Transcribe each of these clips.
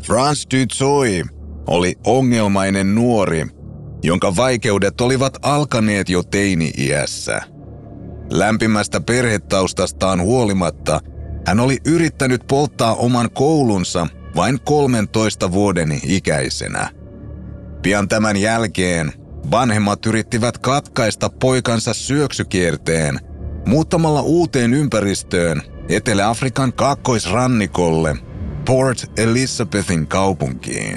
France Dutoit oli ongelmainen nuori, jonka vaikeudet olivat alkaneet jo teini-iässä. Lämpimästä perhetaustastaan huolimatta hän oli yrittänyt polttaa oman koulunsa vain 13 vuoden ikäisenä. Pian tämän jälkeen vanhemmat yrittivät katkaista poikansa syöksykierteen muuttamalla uuteen ympäristöön Etelä-Afrikan kaakkoisrannikolle Port Elizabethin kaupunkiin.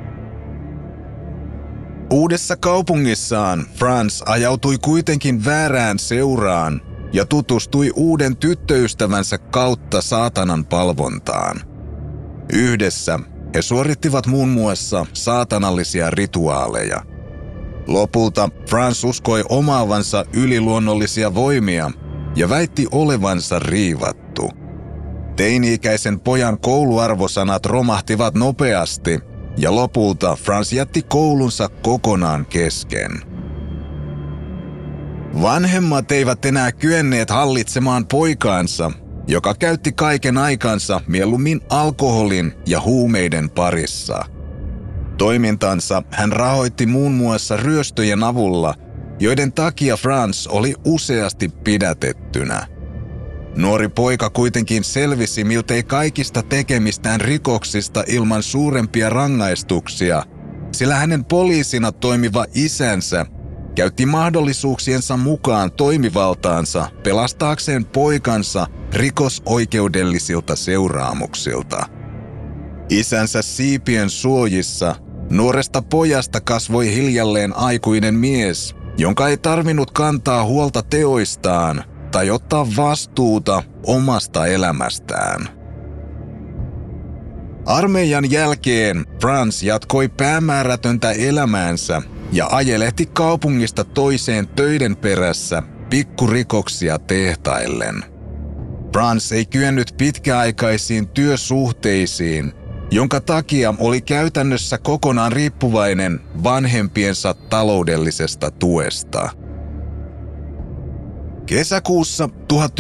Uudessa kaupungissaan France ajautui kuitenkin väärään seuraan ja tutustui uuden tyttöystävänsä kautta saatanan palvontaan. Yhdessä he suorittivat muun muassa saatanallisia rituaaleja. Lopulta France uskoi omaavansa yliluonnollisia voimia ja väitti olevansa riivattu. Teini-ikäisen pojan kouluarvosanat romahtivat nopeasti ja lopulta France jätti koulunsa kokonaan kesken. Vanhemmat eivät enää kyenneet hallitsemaan poikaansa, joka käytti kaiken aikansa mieluummin alkoholin ja huumeiden parissa. Toimintansa hän rahoitti muun muassa ryöstöjen avulla, joiden takia France oli useasti pidätettynä. Nuori poika kuitenkin selvisi miltei kaikista tekemistään rikoksista ilman suurempia rangaistuksia, sillä hänen poliisina toimiva isänsä käytti mahdollisuuksiensa mukaan toimivaltaansa pelastaakseen poikansa rikosoikeudellisilta seuraamuksilta. Isänsä siipien suojissa nuoresta pojasta kasvoi hiljalleen aikuinen mies, jonka ei tarvinnut kantaa huolta teoistaan tai ottaa vastuuta omasta elämästään. Armeijan jälkeen France jatkoi päämäärätöntä elämäänsä ja ajelehti kaupungista toiseen töiden perässä pikkurikoksia tehtaillen. France ei kyennyt pitkäaikaisiin työsuhteisiin, jonka takia oli käytännössä kokonaan riippuvainen vanhempiensa taloudellisesta tuesta. Kesäkuussa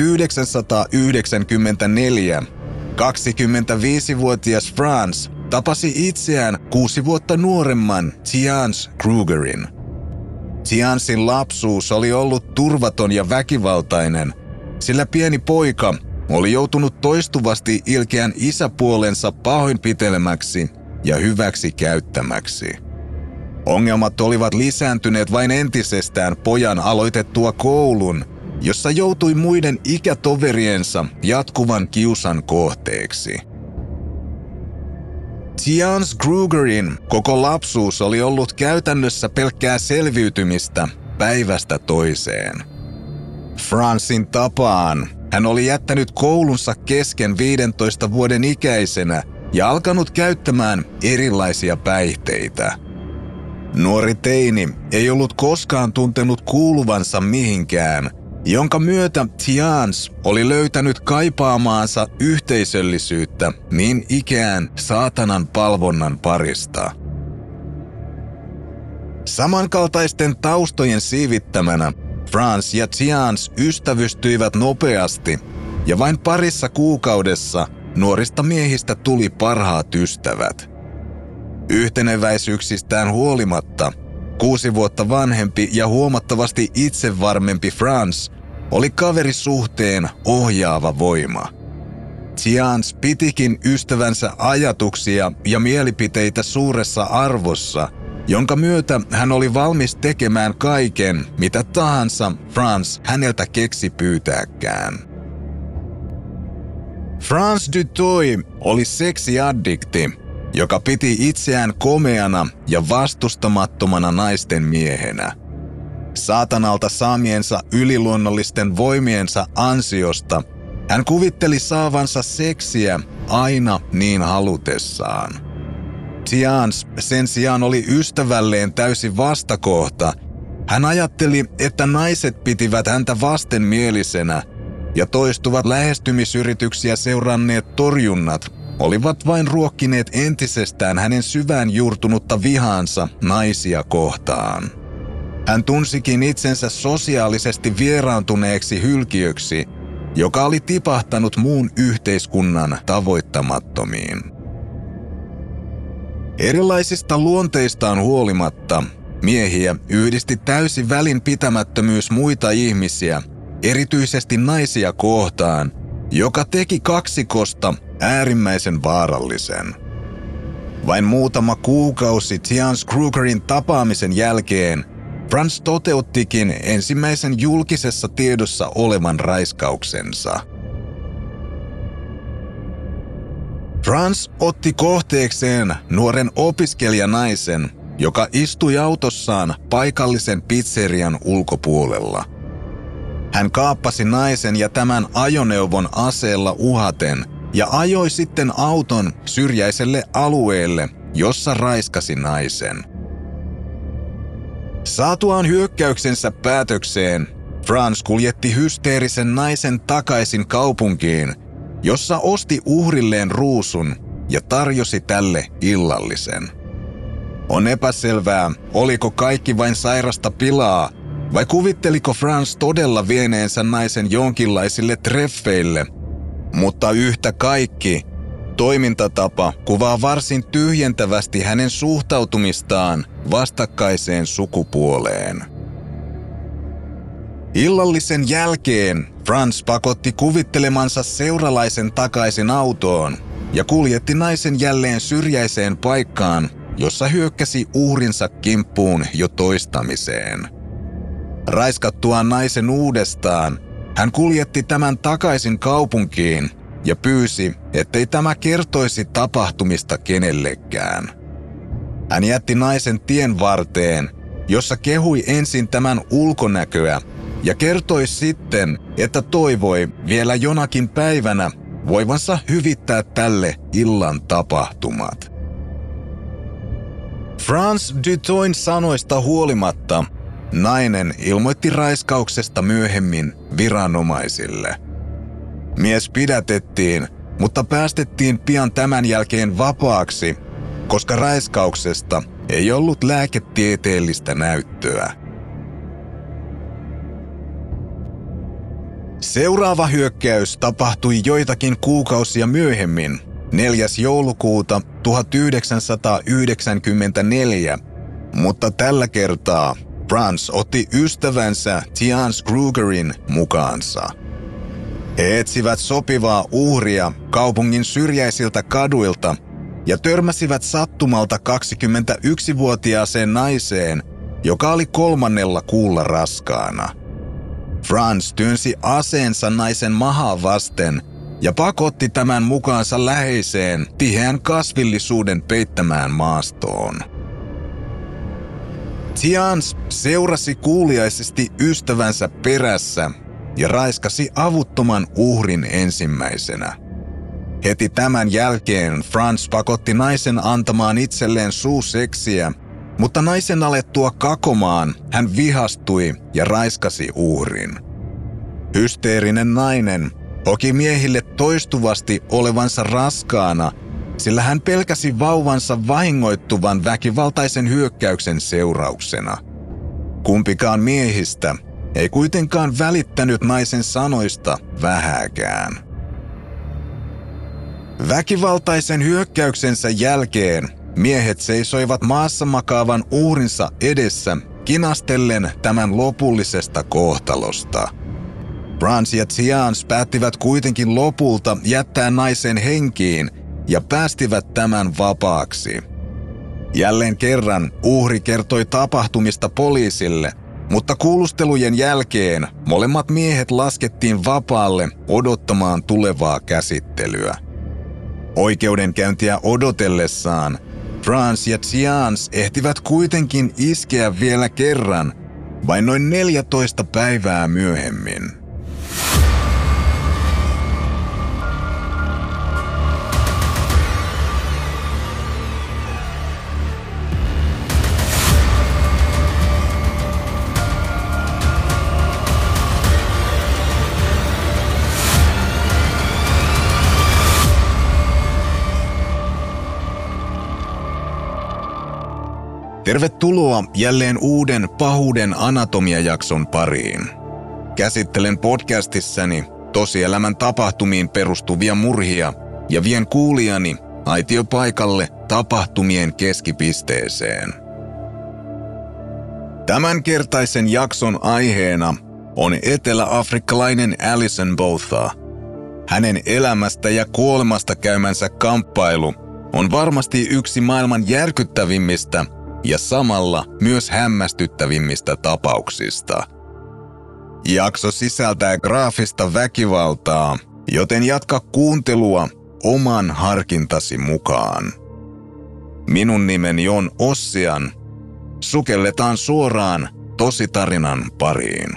1994 25-vuotias France tapasi itseään 6 vuotta nuoremman Tiance Krugerin. Tiancen lapsuus oli ollut turvaton ja väkivaltainen, sillä pieni poika oli joutunut toistuvasti ilkeän isäpuolensa pahoinpitelemäksi ja hyväksi käyttämäksi. Ongelmat olivat lisääntyneet vain entisestään pojan aloitettua koulun, jossa joutui muiden ikätoveriensa jatkuvan kiusan kohteeksi. Tiance Krugerin koko lapsuus oli ollut käytännössä pelkkää selviytymistä päivästä toiseen. Francen tapaan hän oli jättänyt koulunsa kesken 15 vuoden ikäisenä ja alkanut käyttämään erilaisia päihteitä. Nuori teini ei ollut koskaan tuntenut kuuluvansa mihinkään, jonka myötä Tiance oli löytänyt kaipaamaansa yhteisöllisyyttä niin ikään saatanan palvonnan parista. Samankaltaisten taustojen siivittämänä France ja Tiance ystävystyivät nopeasti ja vain parissa kuukaudessa nuorista miehistä tuli parhaat ystävät. Yhteneväisyyksistään huolimatta 6 vuotta vanhempi ja huomattavasti itsevarmempi France oli kaverisuhteen ohjaava voima. Tiance pitikin ystävänsä ajatuksia ja mielipiteitä suuressa arvossa, jonka myötä hän oli valmis tekemään kaiken, mitä tahansa France häneltä keksi pyytääkään. France Dutoit oli seksiaddikti, joka piti itseään komeana ja vastustamattomana naisten miehenä. Saatanalta saamiensa yliluonnollisten voimiensa ansiosta hän kuvitteli saavansa seksiä aina niin halutessaan. Tiance sen sijaan oli ystävälleen täysin vastakohta. Hän ajatteli, että naiset pitivät häntä vastenmielisenä ja toistuvat lähestymisyrityksiä seuranneet torjunnat olivat vain ruokkineet entisestään hänen syvään juurtunutta vihaansa naisia kohtaan. Hän tunsikin itsensä sosiaalisesti vieraantuneeksi hylkiöksi, joka oli tipahtanut muun yhteiskunnan tavoittamattomiin. Erilaisista luonteistaan huolimatta miehiä yhdisti täysi välinpitämättömyys muita ihmisiä, erityisesti naisia kohtaan, joka teki kaksikosta äärimmäisen vaarallisen. Vain muutama kuukausi Tiance Krugerin tapaamisen jälkeen Franz toteuttikin ensimmäisen julkisessa tiedossa olevan raiskauksensa. Franz otti kohteekseen nuoren opiskelijanaisen, joka istui autossaan paikallisen pizzerian ulkopuolella. Hän kaappasi naisen ja tämän ajoneuvon aseella uhaten ja ajoi sitten auton syrjäiselle alueelle, jossa raiskasi naisen. Saatuaan hyökkäyksensä päätökseen, Franz kuljetti hysteerisen naisen takaisin kaupunkiin, jossa osti uhrilleen ruusun ja tarjosi tälle illallisen. On epäselvää, oliko kaikki vain sairasta pilaa, vai kuvitteliko Franz todella vieneensä naisen jonkinlaisille treffeille, mutta yhtä kaikki, toimintatapa kuvaa varsin tyhjentävästi hänen suhtautumistaan vastakkaiseen sukupuoleen. Illallisen jälkeen Franz pakotti kuvittelemansa seuralaisen takaisin autoon ja kuljetti naisen jälleen syrjäiseen paikkaan, jossa hyökkäsi uhrinsa kimppuun jo toistamiseen. Raiskattuaan naisen uudestaan, hän kuljetti tämän takaisin kaupunkiin ja pyysi, ettei tämä kertoisi tapahtumista kenellekään. Hän jätti naisen tien varteen, jossa kehui ensin tämän ulkonäköä ja kertoi sitten, että toivoi vielä jonakin päivänä voivansa hyvittää tälle illan tapahtumat. Franz Dutoin sanoista huolimatta nainen ilmoitti raiskauksesta myöhemmin viranomaisille. Mies pidätettiin, mutta päästettiin pian tämän jälkeen vapaaksi, koska raiskauksesta ei ollut lääketieteellistä näyttöä. Seuraava hyökkäys tapahtui joitakin kuukausia myöhemmin, 4. joulukuuta 1994, mutta tällä kertaa Franz otti ystävänsä Tiance Krugerin mukaansa. He etsivät sopivaa uhria kaupungin syrjäisiltä kaduilta ja törmäsivät sattumalta 21-vuotiaaseen naiseen, joka oli 3. kuulla raskaana. Franz työnsi aseensa naisen mahaa vasten ja pakotti tämän mukaansa läheiseen, tiheän kasvillisuuden peittämään maastoon. Tiance seurasi kuuliaisesti ystävänsä perässä ja raiskasi avuttoman uhrin ensimmäisenä. Heti tämän jälkeen Franz pakotti naisen antamaan itselleen suuseksiä, mutta naisen alettua kakomaan hän vihastui ja raiskasi uhrin. Hysteerinen nainen hoki miehille toistuvasti olevansa raskaana, sillä hän pelkäsi vauvansa vahingoittuvan väkivaltaisen hyökkäyksen seurauksena. Kumpikaan miehistä ei kuitenkaan välittänyt naisen sanoista vähääkään. Väkivaltaisen hyökkäyksensä jälkeen miehet seisoivat maassa makaavan uhrinsa edessä kinastellen tämän lopullisesta kohtalosta. Franz ja Tiance päättivät kuitenkin lopulta jättää naisen henkiin ja päästivät tämän vapaaksi. Jälleen kerran uhri kertoi tapahtumista poliisille, mutta kuulustelujen jälkeen molemmat miehet laskettiin vapaalle odottamaan tulevaa käsittelyä. Oikeudenkäyntiä odotellessaan Franz ja Tiance ehtivät kuitenkin iskeä vielä kerran, vain noin 14 päivää myöhemmin. Tervetuloa jälleen uuden pahuuden anatomia-jakson pariin. Käsittelen podcastissani tosielämän tapahtumiin perustuvia murhia ja vien kuulijani aitiopaikalle tapahtumien keskipisteeseen. Tämänkertaisen jakson aiheena on etelä-afrikkalainen Alison Botha. Hänen elämästä ja kuolemasta käymänsä kamppailu on varmasti yksi maailman järkyttävimmistä ja samalla myös hämmästyttävimmistä tapauksista. Jakso sisältää graafista väkivaltaa, joten jatka kuuntelua oman harkintasi mukaan. Minun nimeni on Ossian. Sukelletaan suoraan tositarinan pariin.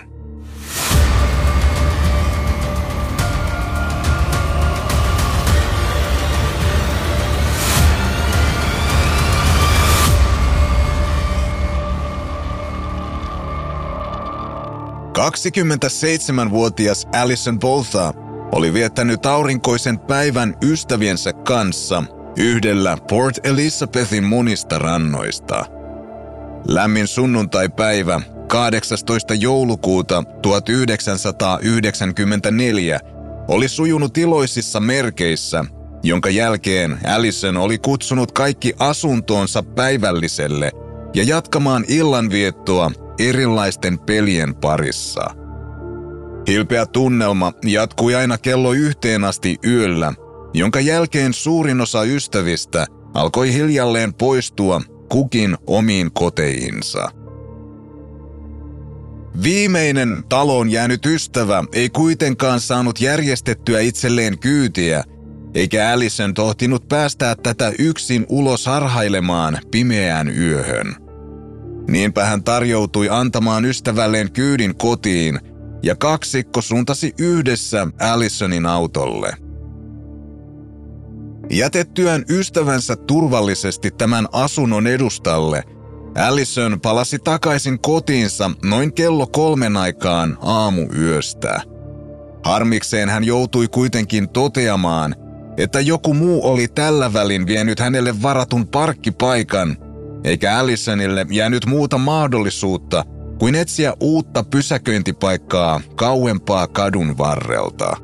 – 27-vuotias Alison Botha oli viettänyt aurinkoisen päivän ystäviensä kanssa yhdellä Port Elizabethin monista rannoista. Lämmin sunnuntaipäivä 18. joulukuuta 1994 oli sujunut iloisissa merkeissä, jonka jälkeen Alison oli kutsunut kaikki asuntoonsa päivälliselle ja jatkamaan illanviettoa erilaisten pelien parissa. Hilpeä tunnelma jatkui aina kello 1 asti yöllä, jonka jälkeen suurin osa ystävistä alkoi hiljalleen poistua kukin omiin koteihinsa. Viimeinen taloon jäänyt ystävä ei kuitenkaan saanut järjestettyä itselleen kyytiä, eikä Alison tohtinut päästää tätä yksin ulos harhailemaan pimeään yöhön. Niinpä hän tarjoutui antamaan ystävälleen kyydin kotiin, ja kaksikko suuntasi yhdessä Alisonin autolle. Jätettyään ystävänsä turvallisesti tämän asunnon edustalle, Alison palasi takaisin kotiinsa noin kello 3 aikaan aamuyöstä. Harmikseen hän joutui kuitenkin toteamaan, että joku muu oli tällä välin vienyt hänelle varatun parkkipaikan, eikä Alisonille jäänyt muuta mahdollisuutta kuin etsiä uutta pysäköintipaikkaa kauempaa kadun varrelta.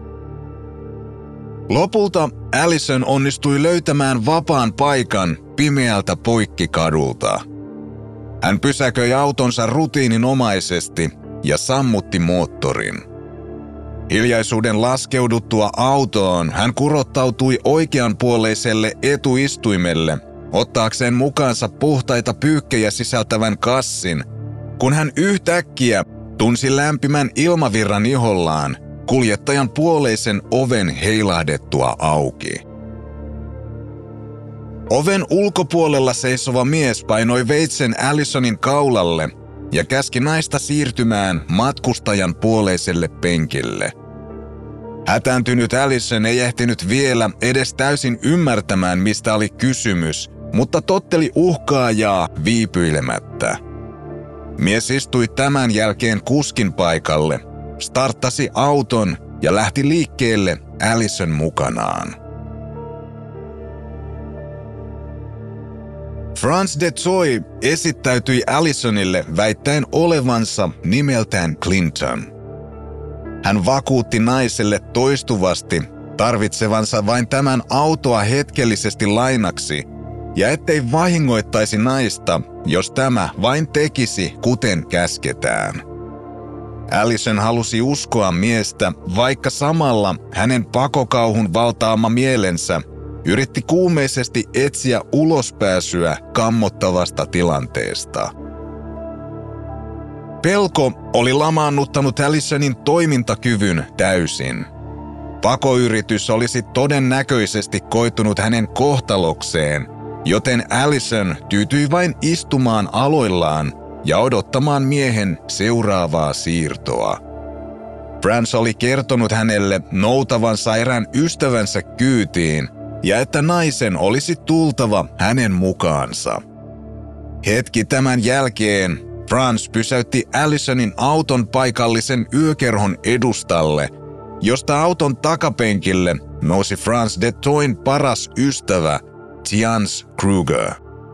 Lopulta Alison onnistui löytämään vapaan paikan pimeältä poikkikadulta. Hän pysäköi autonsa rutiininomaisesti ja sammutti moottorin. Hiljaisuuden laskeuduttua autoon hän kurottautui oikeanpuoleiselle etuistuimelle ottaakseen mukaansa puhtaita pyykkejä sisältävän kassin, kun hän yhtäkkiä tunsi lämpimän ilmavirran ihollaan kuljettajan puoleisen oven heilahdettua auki. Oven ulkopuolella seisova mies painoi veitsen Alisonin kaulalle ja käski naista siirtymään matkustajan puoleiselle penkille. Hätääntynyt Alison ei ehtinyt vielä edes täysin ymmärtämään, mistä oli kysymys, mutta totteli uhkaajaa viipyilemättä. Mies istui tämän jälkeen kuskin paikalle, starttasi auton ja lähti liikkeelle Alison mukanaan. Franz de Toy esittäytyi Alisonille väittäen olevansa nimeltään Clinton. Hän vakuutti naiselle toistuvasti tarvitsevansa vain tämän autoa hetkellisesti lainaksi ja ettei vahingoittaisi naista, jos tämä vain tekisi kuten käsketään. Alison halusi uskoa miestä, vaikka samalla hänen pakokauhun valtaama mielensä yritti kuumeisesti etsiä ulospääsyä kammottavasta tilanteesta. Pelko oli lamaannuttanut Alisonin toimintakyvyn täysin. Pakoyritys olisi todennäköisesti koitunut hänen kohtalokseen, joten Alison tyytyi vain istumaan aloillaan ja odottamaan miehen seuraavaa siirtoa. Franz oli kertonut hänelle noutavansa erään ystävänsä kyytiin ja että naisen olisi tultava hänen mukaansa. Hetki tämän jälkeen Franz pysäytti Alisonin auton paikallisen yökerhon edustalle, josta auton takapenkille nousi Franz de Toyn paras ystävä Tiance Kruger.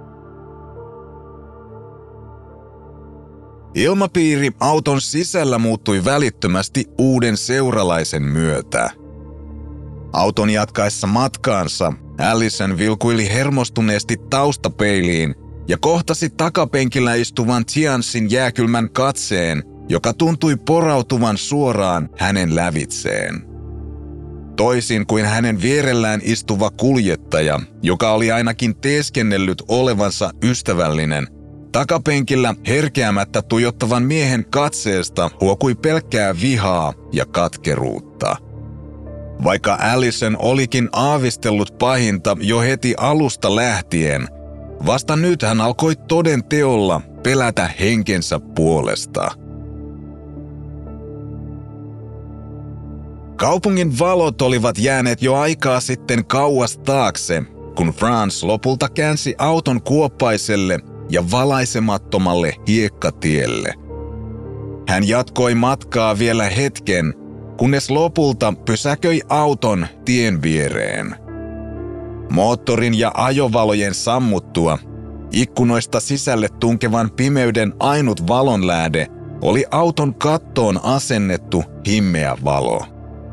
Ilmapiiri auton sisällä muuttui välittömästi uuden seuralaisen myötä. Auton jatkaessa matkaansa Allison vilkuili hermostuneesti taustapeiliin ja kohtasi takapenkillä istuvan Tiansin jääkylmän katseen, joka tuntui porautuvan suoraan hänen lävitseen. Toisin kuin hänen vierellään istuva kuljettaja, joka oli ainakin teeskennellyt olevansa ystävällinen, takapenkillä herkeämättä tuijottavan miehen katseesta huokui pelkkää vihaa ja katkeruutta. Vaikka Allison olikin aavistellut pahinta jo heti alusta lähtien, vasta nyt hän alkoi toden teolla pelätä henkensä puolesta. Kaupungin valot olivat jääneet jo aikaa sitten kauas taakse, kun Franz lopulta käänsi auton kuoppaiselle ja valaisemattomalle hiekkatielle. Hän jatkoi matkaa vielä hetken, kunnes lopulta pysäköi auton tien viereen. Moottorin ja ajovalojen sammuttua, ikkunoista sisälle tunkevan pimeyden ainut valonlähde oli auton kattoon asennettu himmeä valo.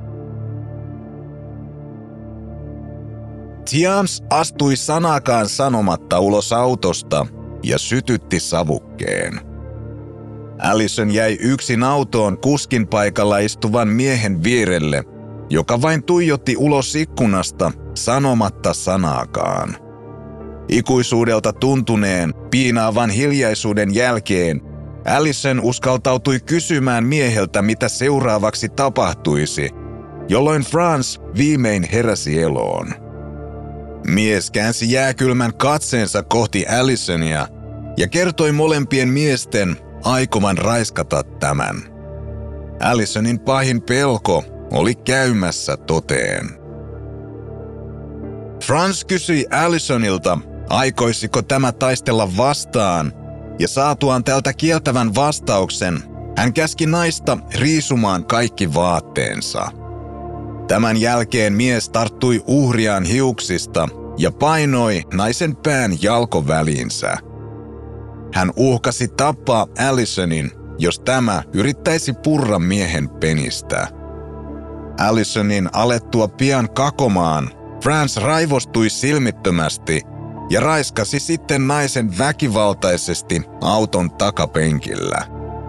Tians astui sanakaan sanomatta ulos autosta ja sytytti savukkeen. Allison jäi yksin autoon kuskin paikalla istuvan miehen vierelle, joka vain tuijotti ulos ikkunasta sanomatta sanaakaan. Ikuisuudelta tuntuneen, piinaavan hiljaisuuden jälkeen Allison uskaltautui kysymään mieheltä, mitä seuraavaksi tapahtuisi, jolloin Franz viimein heräsi eloon. Mies käänsi jääkylmän katseensa kohti Allisonia ja kertoi molempien miesten aikoman raiskata tämän. Allisonin pahin pelko oli käymässä toteen. Franz kysyi Allisonilta, aikoisiko tämä taistella vastaan, ja saatuaan tältä kieltävän vastauksen, hän käski naista riisumaan kaikki vaatteensa. Tämän jälkeen mies tarttui uhriaan hiuksista ja painoi naisen pään jalkoväliinsä. Hän uhkasi tappaa Allisonin, jos tämä yrittäisi purra miehen penistä. Allisonin alettua pian kakomaan, Franz raivostui silmittömästi ja raiskasi sitten naisen väkivaltaisesti auton takapenkillä.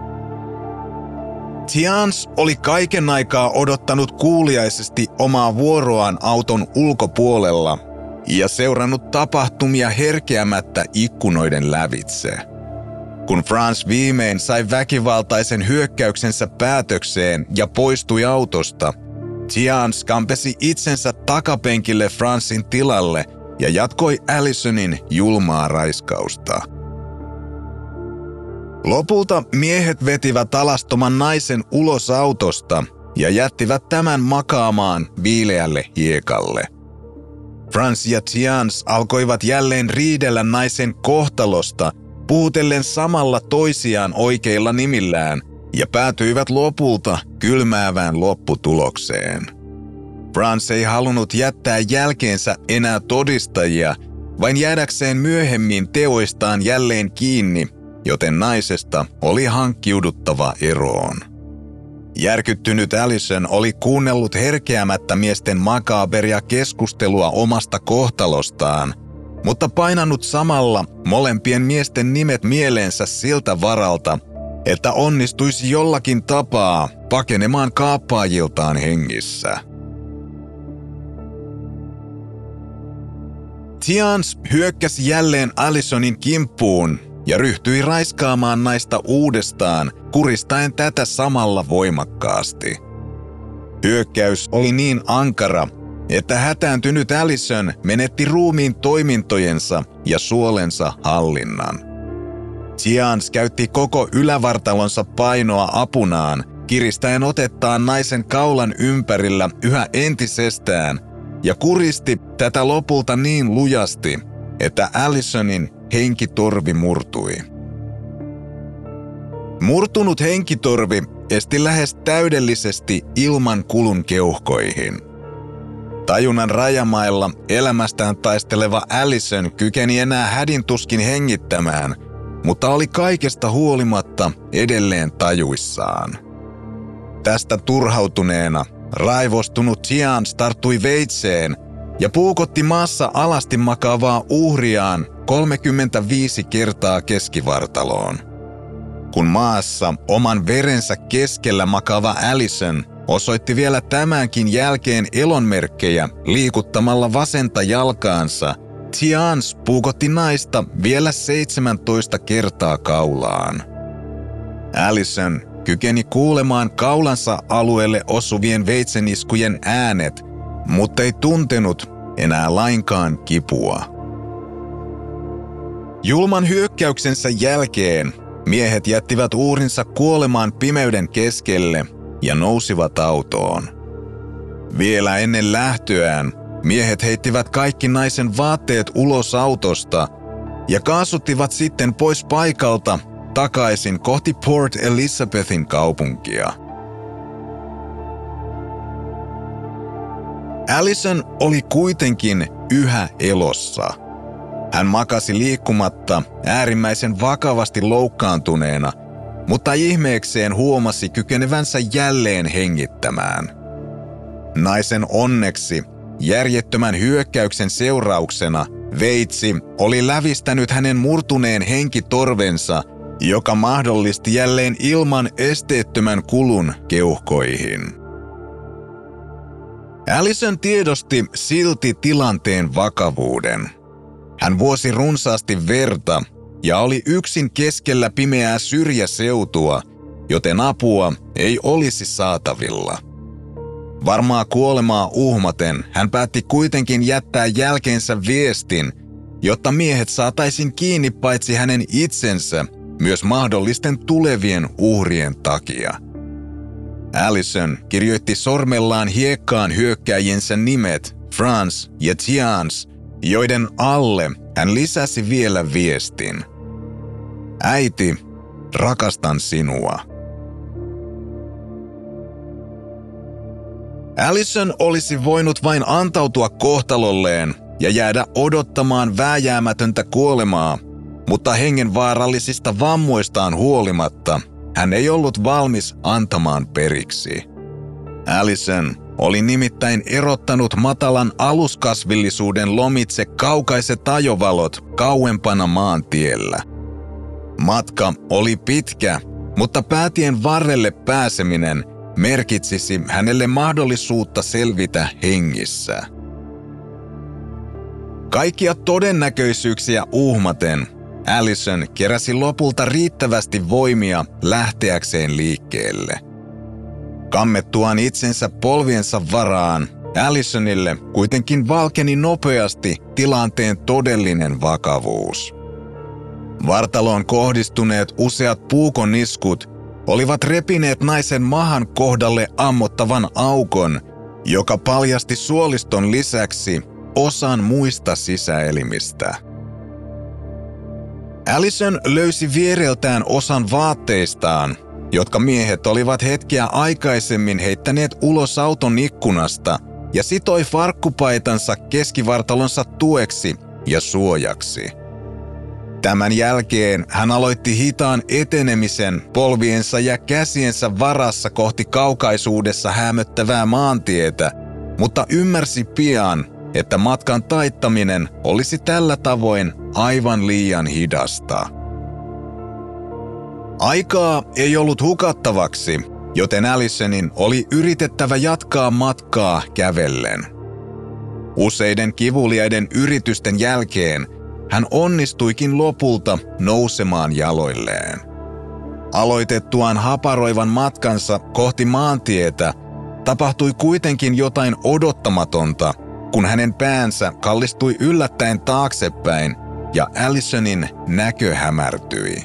Tians oli kaiken aikaa odottanut kuuliaisesti omaa vuoroaan auton ulkopuolella ja seurannut tapahtumia herkeämättä ikkunoiden lävitse. Kun Franz viimein sai väkivaltaisen hyökkäyksensä päätökseen ja poistui autosta, Tians kampesi itsensä takapenkille Franzin tilalle ja jatkoi Allisonin julmaa raiskausta. Lopulta miehet vetivät alastoman naisen ulos autosta ja jättivät tämän makaamaan viileälle hiekalle. Franz ja Tians alkoivat jälleen riidellä naisen kohtalosta, puhutellen samalla toisiaan oikeilla nimillään, ja päätyivät lopulta kylmäävään lopputulokseen. Franz ei halunnut jättää jälkeensä enää todistajia, vain jäädäkseen myöhemmin teoistaan jälleen kiinni, joten naisesta oli hankkiuduttava eroon. Järkyttynyt Allison oli kuunnellut herkeämättä miesten makaaberia keskustelua omasta kohtalostaan, mutta painanut samalla molempien miesten nimet mieleensä siltä varalta, että onnistuisi jollakin tapaa pakenemaan kaappaajiltaan hengissä. Tians hyökkäsi jälleen Allisonin kimppuun ja ryhtyi raiskaamaan naista uudestaan, kuristaen tätä samalla voimakkaasti. Hyökkäys oli niin ankara, että hätääntynyt Allison menetti ruumiin toimintojensa ja suolensa hallinnan. Tians käytti koko ylävartalonsa painoa apunaan, kiristäen otettaan naisen kaulan ympärillä yhä entisestään ja kuristi tätä lopulta niin lujasti, että Allisonin henkitorvi murtui. Murtunut henkitorvi esti lähes täydellisesti ilman kulun keuhkoihin. Tajunnan rajamailla elämästään taisteleva Allison kykeni enää hädintuskin hengittämään, mutta oli kaikesta huolimatta edelleen tajuissaan. Tästä turhautuneena, raivostunut Tians tarttui veitseen ja puukotti maassa alasti makaavaa uhriaan 35 kertaa keskivartaloon. Kun maassa oman verensä keskellä makaava Allison osoitti vielä tämänkin jälkeen elonmerkkejä liikuttamalla vasenta jalkaansa, Tiance puukotti naista vielä 17 kertaa kaulaan. Allison kykeni kuulemaan kaulansa alueelle osuvien veitseniskujen äänet, mutta ei tuntenut enää lainkaan kipua. Julman hyökkäyksensä jälkeen miehet jättivät uhrinsa kuolemaan pimeyden keskelle ja nousivat autoon. Vielä ennen lähtöään miehet heittivät kaikki naisen vaatteet ulos autosta ja kaasuttivat sitten pois paikalta takaisin kohti Port Elizabethin kaupunkia. Allison oli kuitenkin yhä elossa. Hän makasi liikkumatta äärimmäisen vakavasti loukkaantuneena, mutta ihmeekseen huomasi kykenevänsä jälleen hengittämään. Naisen onneksi järjettömän hyökkäyksen seurauksena veitsi oli lävistänyt hänen murtuneen henkitorvensa, joka mahdollisti jälleen ilman esteettömän kulun keuhkoihin. Allison tiedosti silti tilanteen vakavuuden. Hän vuosi runsaasti verta ja oli yksin keskellä pimeää syrjäseutua, joten apua ei olisi saatavilla. Varmaa kuolemaa uhmaten hän päätti kuitenkin jättää jälkeensä viestin, jotta miehet saataisiin kiinni paitsi hänen itsensä, myös mahdollisten tulevien uhrien takia. Allison kirjoitti sormellaan hiekkaan hyökkääjiensä nimet France ja Tiance, joiden alle hän lisäsi vielä viestin. Äiti, rakastan sinua. Allison olisi voinut vain antautua kohtalolleen ja jäädä odottamaan vääjäämätöntä kuolemaa, mutta hengenvaarallisista vammoistaan huolimatta hän ei ollut valmis antamaan periksi. Allison oli nimittäin erottanut matalan aluskasvillisuuden lomitse kaukaiset ajovalot kauempana maantiellä. Matka oli pitkä, mutta päätien varrelle pääseminen merkitsisi hänelle mahdollisuutta selvitä hengissä. Kaikkia todennäköisyyksiä uhmaten Allison keräsi lopulta riittävästi voimia lähteäkseen liikkeelle. Kammettuaan itsensä polviensa varaan, Allisonille kuitenkin valkeni nopeasti tilanteen todellinen vakavuus. Vartaloon kohdistuneet useat puukoniskut olivat repineet naisen mahan kohdalle ammottavan aukon, joka paljasti suoliston lisäksi osan muista sisäelimistä. Allison löysi viereltään osan vaatteistaan, jotka miehet olivat hetkeä aikaisemmin heittäneet ulos auton ikkunasta, ja sitoi farkkupaitansa keskivartalonsa tueksi ja suojaksi. Tämän jälkeen hän aloitti hitaan etenemisen polviensa ja käsiensä varassa kohti kaukaisuudessa häämöttävää maantietä, mutta ymmärsi pian, että matkan taittaminen olisi tällä tavoin aivan liian hidasta. Aikaa ei ollut hukattavaksi, joten Allisonin oli yritettävä jatkaa matkaa kävellen. Useiden kivuliaiden yritysten jälkeen hän onnistuikin lopulta nousemaan jaloilleen. Aloitettuaan haparoivan matkansa kohti maantietä tapahtui kuitenkin jotain odottamatonta, kun hänen päänsä kallistui yllättäen taaksepäin ja Allisonin näkö hämärtyi.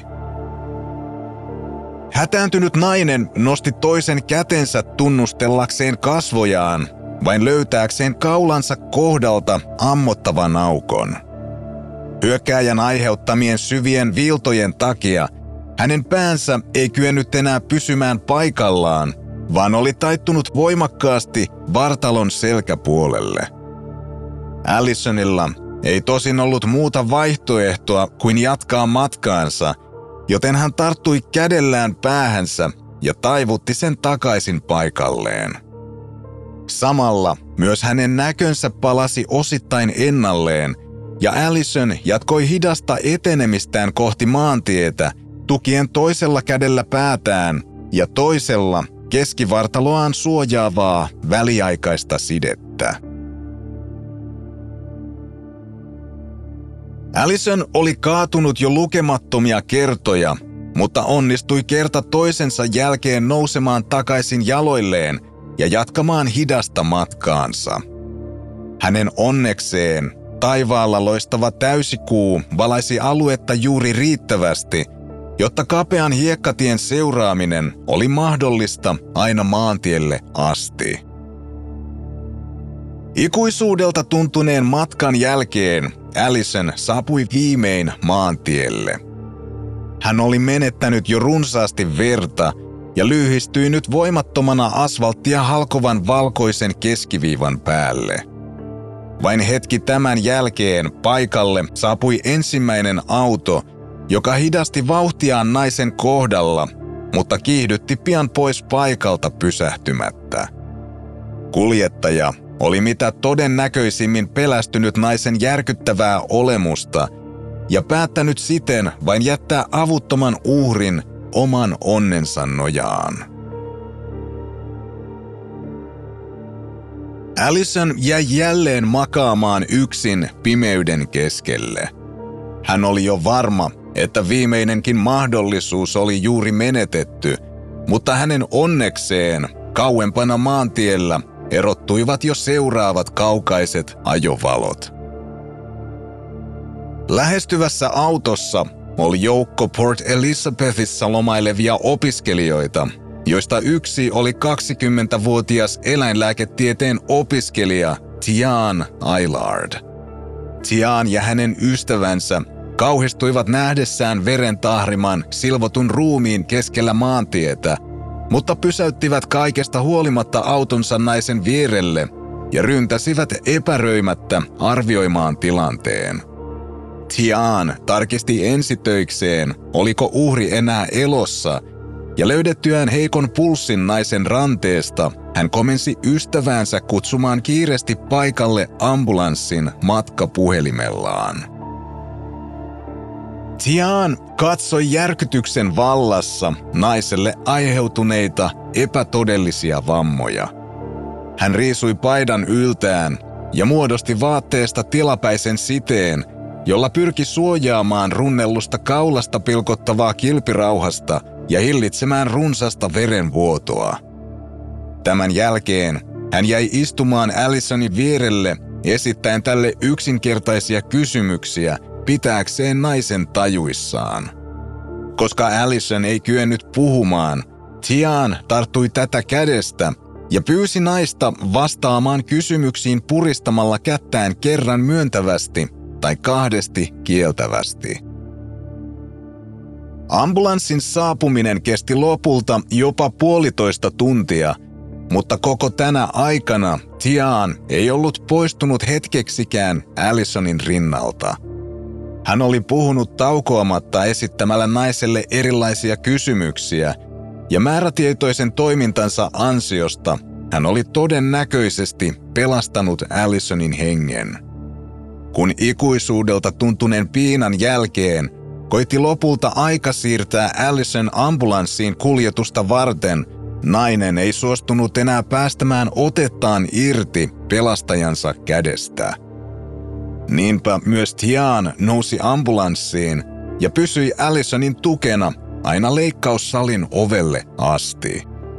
Hätääntynyt nainen nosti toisen kätensä tunnustellakseen kasvojaan, vain löytääkseen kaulansa kohdalta ammottavan aukon. Hyökkääjän aiheuttamien syvien viiltojen takia hänen päänsä ei kyennyt enää pysymään paikallaan, vaan oli taittunut voimakkaasti vartalon selkäpuolelle. Allisonilla ei tosin ollut muuta vaihtoehtoa kuin jatkaa matkaansa, joten hän tarttui kädellään päähänsä ja taivutti sen takaisin paikalleen. Samalla myös hänen näkönsä palasi osittain ennalleen, ja Allison jatkoi hidasta etenemistään kohti maantietä, tukien toisella kädellä päätään ja toisella keskivartaloaan suojaavaa väliaikaista sidettä. Allison oli kaatunut jo lukemattomia kertoja, mutta onnistui kerta toisensa jälkeen nousemaan takaisin jaloilleen ja jatkamaan hidasta matkaansa. Hänen onnekseen taivaalla loistava täysikuu valaisi aluetta juuri riittävästi, jotta kapean hiekkatien seuraaminen oli mahdollista aina maantielle asti. Ikuisuudelta tuntuneen matkan jälkeen Allison saapui viimein maantielle. Hän oli menettänyt jo runsaasti verta ja lyhistyi nyt voimattomana asfalttia halkovan valkoisen keskiviivan päälle. Vain hetki tämän jälkeen paikalle saapui ensimmäinen auto, joka hidasti vauhtiaan naisen kohdalla, mutta kiihdytti pian pois paikalta pysähtymättä. Kuljettaja oli mitä todennäköisimmin pelästynyt naisen järkyttävää olemusta ja päättänyt siten vain jättää avuttoman uhrin oman onnensa nojaan. Allison jäi jälleen makaamaan yksin pimeyden keskelle. Hän oli jo varma, että viimeinenkin mahdollisuus oli juuri menetetty, mutta hänen onnekseen kauempana maantiellä erottuivat jo seuraavat kaukaiset ajovalot. Lähestyvässä autossa oli joukko Port Elizabethissa lomailevia opiskelijoita, joista yksi oli 20-vuotias eläinlääketieteen opiskelija Tian Aylard. Tian ja hänen ystävänsä kauhistuivat nähdessään veren tahriman silvotun ruumiin keskellä maantietä, mutta pysäyttivät kaikesta huolimatta autonsa naisen vierelle ja ryntäsivät epäröimättä arvioimaan tilanteen. Tian tarkisti ensitöikseen, oliko uhri enää elossa, ja löydettyään heikon pulssin naisen ranteesta, hän komensi ystäväänsä kutsumaan kiireesti paikalle ambulanssin matkapuhelimellaan. Tian katsoi järkytyksen vallassa naiselle aiheutuneita epätodellisia vammoja. Hän riisui paidan yltään ja muodosti vaatteesta tilapäisen siteen, jolla pyrki suojaamaan runnellusta kaulasta pilkottavaa kilpirauhasta ja hillitsemään runsasta verenvuotoa. Tämän jälkeen hän jäi istumaan Allisonin vierelle esittäen tälle yksinkertaisia kysymyksiä pitääkseen naisen tajuissaan. Koska Allison ei kyennyt puhumaan, Tian tarttui tätä kädestä ja pyysi naista vastaamaan kysymyksiin puristamalla kättään kerran myöntävästi tai kahdesti kieltävästi. Ambulanssin saapuminen kesti lopulta jopa 1,5 tuntia, mutta koko tänä aikana Tian ei ollut poistunut hetkeksikään Allisonin rinnalta. Hän oli puhunut taukoamatta esittämällä naiselle erilaisia kysymyksiä, ja määrätietoisen toimintansa ansiosta hän oli todennäköisesti pelastanut Allisonin hengen. Kun ikuisuudelta tuntuneen piinan jälkeen koitti lopulta aika siirtää Allison ambulanssiin kuljetusta varten, nainen ei suostunut enää päästämään otettaan irti pelastajansa kädestä. Niinpä myös Tian nousi ambulanssiin ja pysyi Allisonin tukena aina leikkaussalin ovelle asti.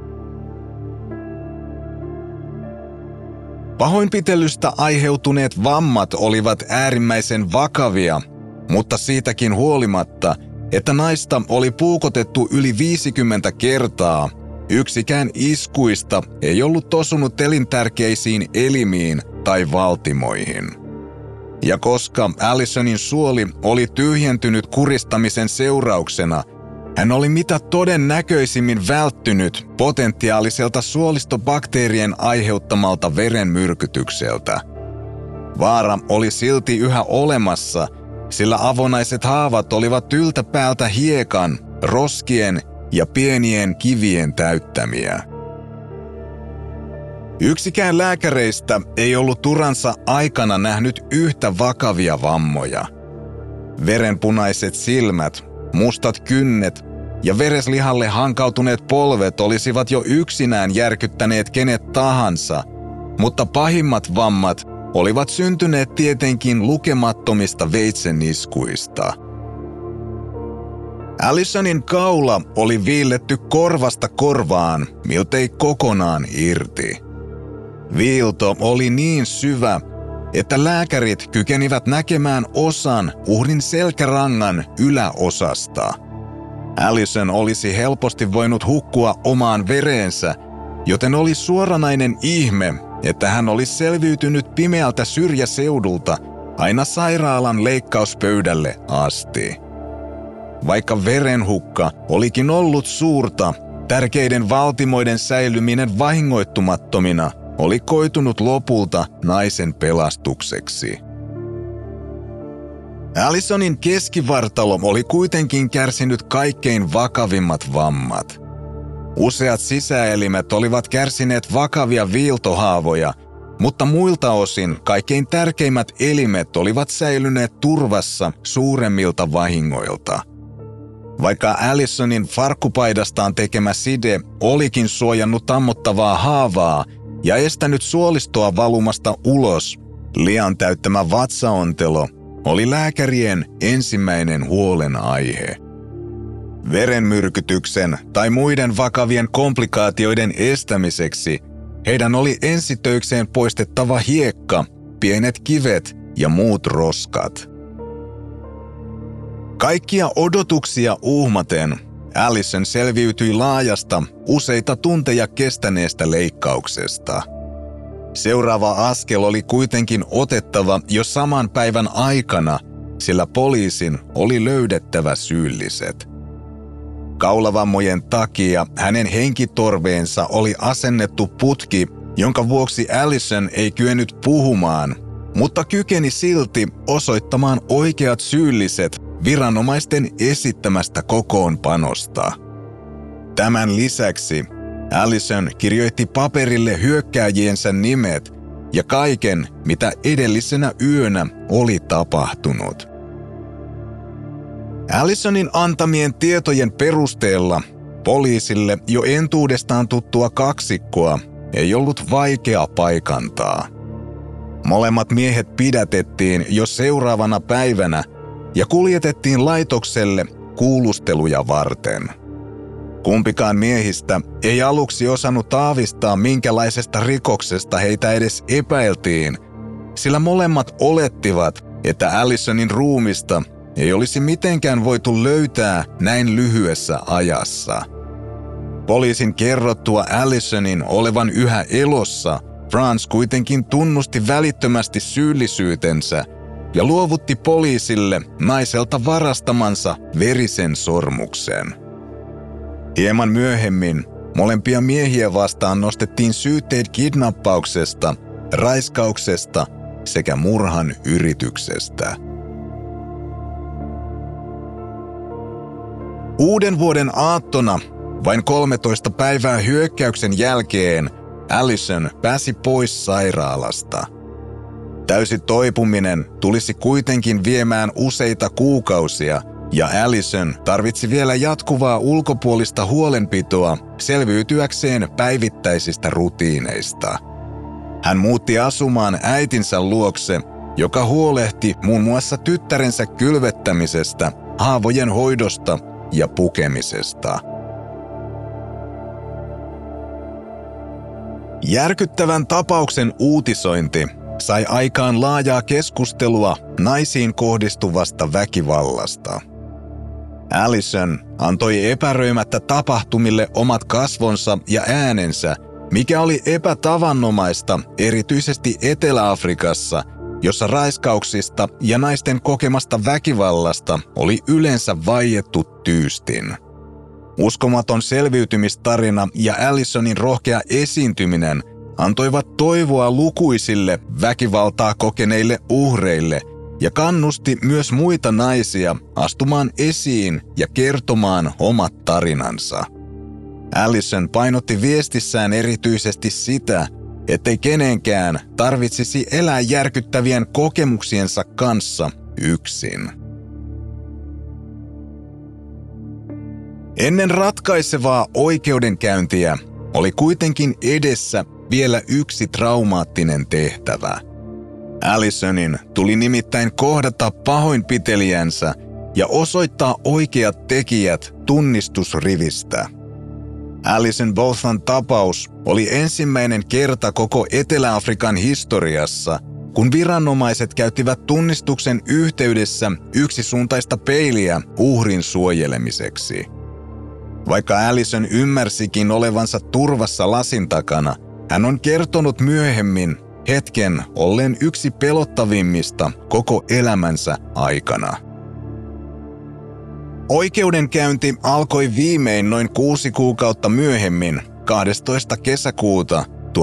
Pahoinpitelystä aiheutuneet vammat olivat äärimmäisen vakavia, mutta siitäkin huolimatta, että naista oli puukotettu yli 50 kertaa, yksikään iskuista ei ollut osunut elintärkeisiin elimiin tai valtimoihin. Ja koska Allisonin suoli oli tyhjentynyt kuristamisen seurauksena, hän oli mitä todennäköisimmin välttynyt potentiaaliselta suolistobakteerien aiheuttamalta verenmyrkytykseltä. Vaara oli silti yhä olemassa, sillä avonaiset haavat olivat yltä päältä hiekan, roskien ja pienien kivien täyttämiä. Yksikään lääkäreistä ei ollut uransa aikana nähnyt yhtä vakavia vammoja. Verenpunaiset silmät, mustat kynnet ja vereslihalle hankautuneet polvet olisivat jo yksinään järkyttäneet kenet tahansa, mutta pahimmat vammat olivat syntyneet tietenkin lukemattomista veitseniskuista. Allisonin kaula oli viilletty korvasta korvaan miltei kokonaan irti. Viilto oli niin syvä, että lääkärit kykenivät näkemään osan uhrin selkärangan yläosasta. Allison olisi helposti voinut hukkua omaan vereensä, joten oli suoranainen ihme, että hän olisi selviytynyt pimeältä syrjäseudulta aina sairaalan leikkauspöydälle asti. Vaikka verenhukka olikin ollut suurta, tärkeiden valtimoiden säilyminen vahingoittumattomina oli koitunut lopulta naisen pelastukseksi. Allisonin keskivartalo oli kuitenkin kärsinyt kaikkein vakavimmat vammat. Useat sisäelimet olivat kärsineet vakavia viiltohaavoja, mutta muilta osin kaikkein tärkeimmät elimet olivat säilyneet turvassa suuremmilta vahingoilta. Vaikka Allisonin farkkupaidastaan tekemä side olikin suojannut ammottavaa haavaa ja estänyt suolistoa valumasta ulos, lian täyttämä vatsaontelo oli lääkärien ensimmäinen huolenaihe. Verenmyrkytyksen tai muiden vakavien komplikaatioiden estämiseksi heidän oli ensitöikseen poistettava hiekka, pienet kivet ja muut roskat. Kaikkia odotuksia uhmaten Allison selviytyi laajasta, useita tunteja kestäneestä leikkauksesta. Seuraava askel oli kuitenkin otettava jo saman päivän aikana, sillä poliisin oli löydettävä syylliset. Kaulavammojen takia hänen henkitorveensa oli asennettu putki, jonka vuoksi Allison ei kyennyt puhumaan, mutta kykeni silti osoittamaan oikeat syylliset viranomaisten esittämästä kokoonpanosta. Tämän lisäksi Allison kirjoitti paperille hyökkääjiensä nimet ja kaiken, mitä edellisenä yönä oli tapahtunut. Allisonin antamien tietojen perusteella poliisille jo entuudestaan tuttua kaksikkoa ei ollut vaikea paikantaa. Molemmat miehet pidätettiin jo seuraavana päivänä ja kuljetettiin laitokselle kuulusteluja varten. Kumpikaan miehistä ei aluksi osannut aavistaa, minkälaisesta rikoksesta heitä edes epäiltiin, sillä molemmat olettivat, että Allisonin ruumista ei olisi mitenkään voitu löytää näin lyhyessä ajassa. Poliisin kerrottua Allisonin olevan yhä elossa, Franz kuitenkin tunnusti välittömästi syyllisyytensä ja luovutti poliisille naiselta varastamansa verisen sormuksen. Hieman myöhemmin molempia miehiä vastaan nostettiin syytteet kidnappauksesta, raiskauksesta sekä murhan yrityksestä. Uuden vuoden aattona, vain 13 päivää hyökkäyksen jälkeen, Allison pääsi pois sairaalasta. Täysi toipuminen tulisi kuitenkin viemään useita kuukausia, ja Allison tarvitsi vielä jatkuvaa ulkopuolista huolenpitoa selviytyäkseen päivittäisistä rutiineista. Hän muutti asumaan äitinsä luokse, joka huolehti muun muassa tyttärensä kylvettämisestä, haavojen hoidosta ja pukemisesta. Järkyttävän tapauksen uutisointi sai aikaan laajaa keskustelua naisiin kohdistuvasta väkivallasta. Allison antoi epäröimättä tapahtumille omat kasvonsa ja äänensä, mikä oli epätavannomaista erityisesti Etelä-Afrikassa, jossa raiskauksista ja naisten kokemasta väkivallasta oli yleensä vaiettu tyystin. Uskomaton selviytymistarina ja Allisonin rohkea esiintyminen antoivat toivoa lukuisille väkivaltaa kokeneille uhreille ja kannusti myös muita naisia astumaan esiin ja kertomaan omat tarinansa. Allison painotti viestissään erityisesti sitä, ettei kenenkään tarvitsisi elää järkyttävien kokemuksiensa kanssa yksin. Ennen ratkaisevaa oikeudenkäyntiä oli kuitenkin edessä vielä yksi traumaattinen tehtävä. Allisonin tuli nimittäin kohdata pahoinpitelijänsä ja osoittaa oikeat tekijät tunnistusrivistä. Allison Bothan tapaus oli ensimmäinen kerta koko Etelä-Afrikan historiassa, kun viranomaiset käyttivät tunnistuksen yhteydessä yksisuuntaista peiliä uhrin suojelemiseksi. Vaikka Allison ymmärsikin olevansa turvassa lasin takana, hän on kertonut myöhemmin hetken ollen yksi pelottavimmista koko elämänsä aikana. Oikeudenkäynti alkoi viimein noin 6 kuukautta myöhemmin, 12. kesäkuuta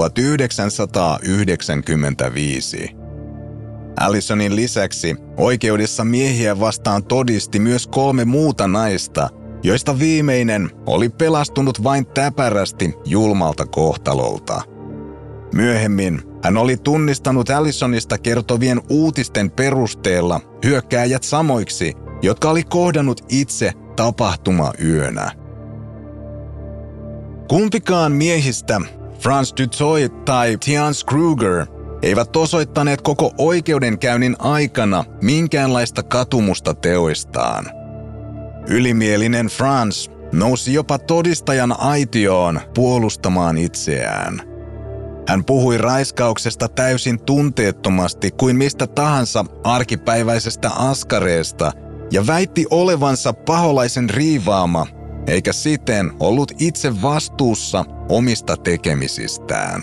1995. Allisonin lisäksi oikeudessa miehiä vastaan todisti myös 3 muuta naista, joista viimeinen oli pelastunut vain täpärästi julmalta kohtalolta. Myöhemmin hän oli tunnistanut Allisonista kertovien uutisten perusteella hyökkääjät samoiksi, jotka oli kohdannut itse tapahtumayönä. Kumpikaan miehistä, Frans du Toit tai Tiance Kruger, eivät osoittaneet koko oikeudenkäynnin aikana minkäänlaista katumusta teoistaan. Ylimielinen Frans nousi jopa todistajan aitioon puolustamaan itseään. Hän puhui raiskauksesta täysin tunteettomasti kuin mistä tahansa arkipäiväisestä askareesta ja väitti olevansa paholaisen riivaama, eikä siten ollut itse vastuussa omista tekemisistään.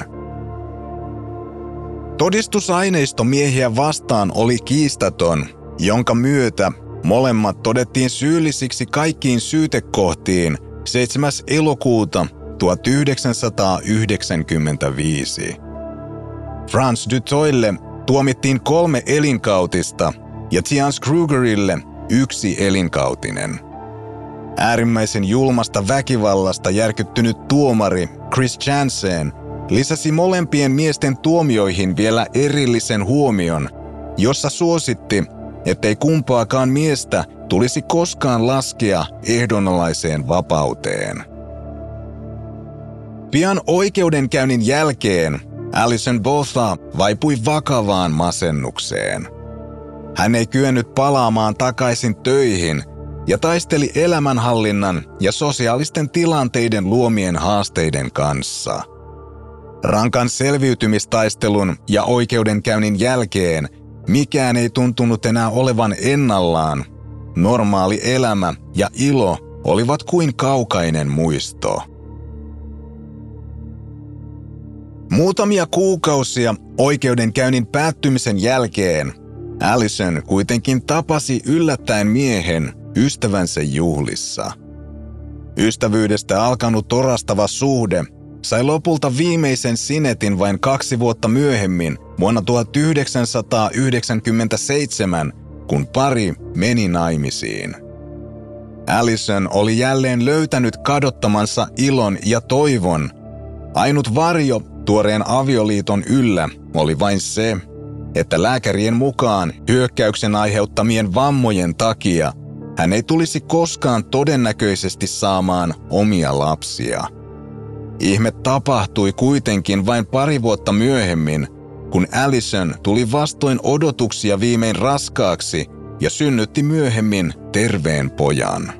Todistusaineisto miehiä vastaan oli kiistaton, jonka myötä molemmat todettiin syyllisiksi kaikkiin syytekohtiin 7. elokuuta 1995. Frans du Toille tuomittiin 3 elinkautista ja Tiance Krugerille 1 elinkautinen. Äärimmäisen julmasta väkivallasta järkyttynyt tuomari Chris Jansen lisäsi molempien miesten tuomioihin vielä erillisen huomion, jossa suositti, ettei kumpaakaan miestä tulisi koskaan laskea ehdonalaiseen vapauteen. Pian oikeudenkäynnin jälkeen Allison Botha vaipui vakavaan masennukseen. Hän ei kyennyt palaamaan takaisin töihin ja taisteli elämänhallinnan ja sosiaalisten tilanteiden luomien haasteiden kanssa. Rankan selviytymistaistelun ja oikeudenkäynnin jälkeen mikään ei tuntunut enää olevan ennallaan. Normaali elämä ja ilo olivat kuin kaukainen muisto. Muutamia kuukausia oikeudenkäynnin päättymisen jälkeen Allison kuitenkin tapasi yllättäen miehen ystävänsä juhlissa. Ystävyydestä alkanut orastava suhde sai lopulta viimeisen sinetin vain 2 vuotta myöhemmin vuonna 1997, kun pari meni naimisiin. Allison oli jälleen löytänyt kadottamansa ilon ja toivon. Ainut varjo tuoreen avioliiton yllä oli vain se, että lääkärien mukaan hyökkäyksen aiheuttamien vammojen takia hän ei tulisi koskaan todennäköisesti saamaan omia lapsia. Ihme tapahtui kuitenkin vain 2 vuotta myöhemmin, kun Allison tuli vastoin odotuksia viimein raskaaksi ja synnytti myöhemmin terveen pojan.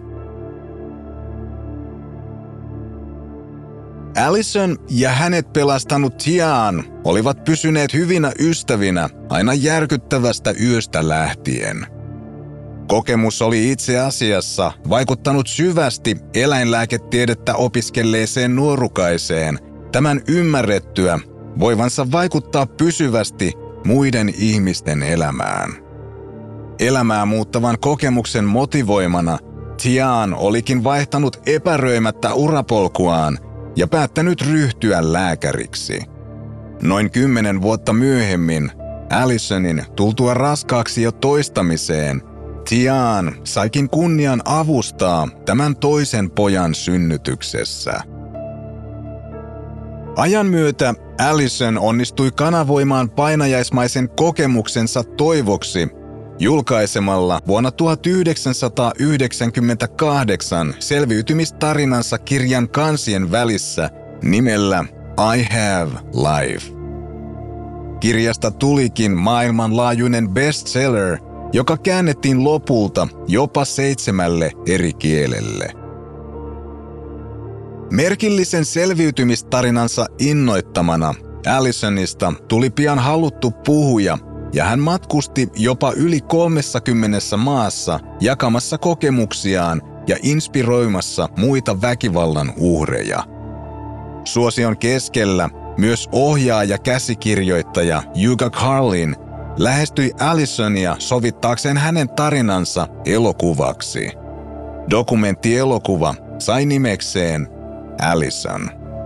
Allison ja hänet pelastanut Tian olivat pysyneet hyvinä ystävinä aina järkyttävästä yöstä lähtien. Kokemus oli itse asiassa vaikuttanut syvästi eläinlääketiedettä opiskelleeseen nuorukaiseen tämän ymmärrettyä voivansa vaikuttaa pysyvästi muiden ihmisten elämään. Elämää muuttavan kokemuksen motivoimana Tian olikin vaihtanut epäröimättä urapolkuaan ja päättänyt ryhtyä lääkäriksi. Noin 10 vuotta myöhemmin, Allisonin tultua raskaaksi jo toistamiseen, Tian saikin kunnian avustaa tämän toisen pojan synnytyksessä. Ajan myötä Allison onnistui kanavoimaan painajaismaisen kokemuksensa toivoksi julkaisemalla vuonna 1998 selviytymistarinansa kirjan kansien välissä nimellä I Have Life. Kirjasta tulikin maailmanlaajuinen bestseller, joka käännettiin lopulta jopa 7 eri kielelle. Merkillisen selviytymistarinansa innoittamana Allisonista tuli pian haluttu puhuja, ja hän matkusti jopa yli 30 maassa jakamassa kokemuksiaan ja inspiroimassa muita väkivallan uhreja. Suosion keskellä myös ohjaaja käsikirjoittaja Hugo Carlin lähestyi Allisonia sovittaakseen hänen tarinansa elokuvaksi. Dokumenttielokuva sai nimekseen Allison.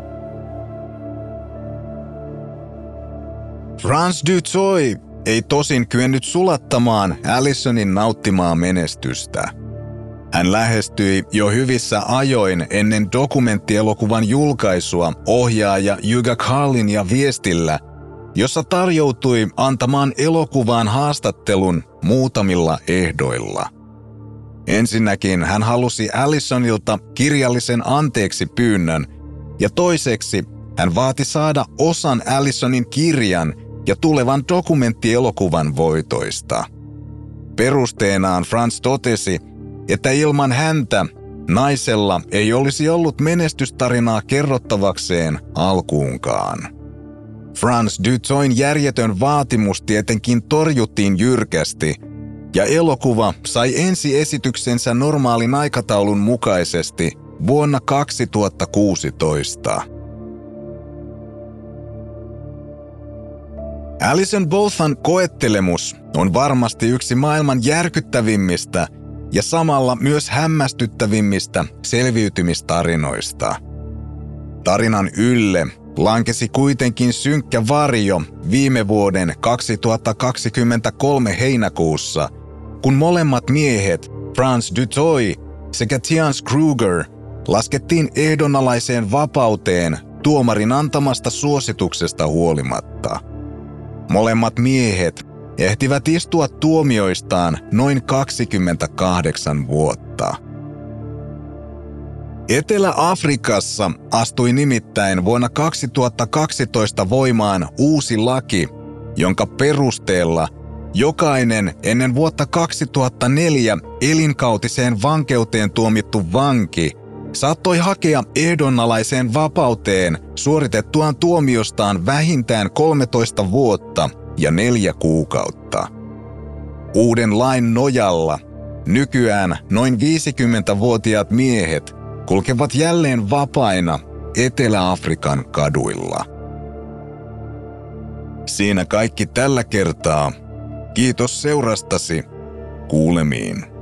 Frans Dutoit ei tosin kyennyt sulattamaan Allisonin nauttimaa menestystä. Hän lähestyi jo hyvissä ajoin ennen dokumenttielokuvan julkaisua ohjaaja Hugo Carlinia viestillä, jossa tarjoutui antamaan elokuvaan haastattelun muutamilla ehdoilla. Ensinnäkin hän halusi Allisonilta kirjallisen anteeksi pyynnön, ja toiseksi hän vaati saada osan Allisonin kirjan ja tulevan dokumenttielokuvan voitoista. Perusteenaan Frans totesi, että ilman häntä naisella ei olisi ollut menestystarinaa kerrottavakseen alkuunkaan. Frans Dutoitin järjetön vaatimus tietenkin torjuttiin jyrkästi, ja elokuva sai ensiesityksensä normaalin aikataulun mukaisesti vuonna 2016. Alison Bothan koettelemus on varmasti yksi maailman järkyttävimmistä ja samalla myös hämmästyttävimmistä selviytymistarinoista. Tarinan ylle lankesi kuitenkin synkkä varjo viime vuoden 2023 heinäkuussa, kun molemmat miehet, Frans Dutoit sekä Tiance Kruger, laskettiin ehdonalaiseen vapauteen tuomarin antamasta suosituksesta huolimatta. Molemmat miehet ehtivät istua tuomioistaan noin 28 vuotta. Etelä-Afrikassa astui nimittäin vuonna 2012 voimaan uusi laki, jonka perusteella jokainen ennen vuotta 2004 elinkautiseen vankeuteen tuomittu vanki saattoi hakea ehdonalaiseen vapauteen suoritettuaan tuomiostaan vähintään 13 vuotta ja 4 kuukautta. Uuden lain nojalla nykyään noin 50-vuotiaat miehet kulkevat jälleen vapaina Etelä-Afrikan kaduilla. Siinä kaikki tällä kertaa. Kiitos seurastasi. Kuulemiin.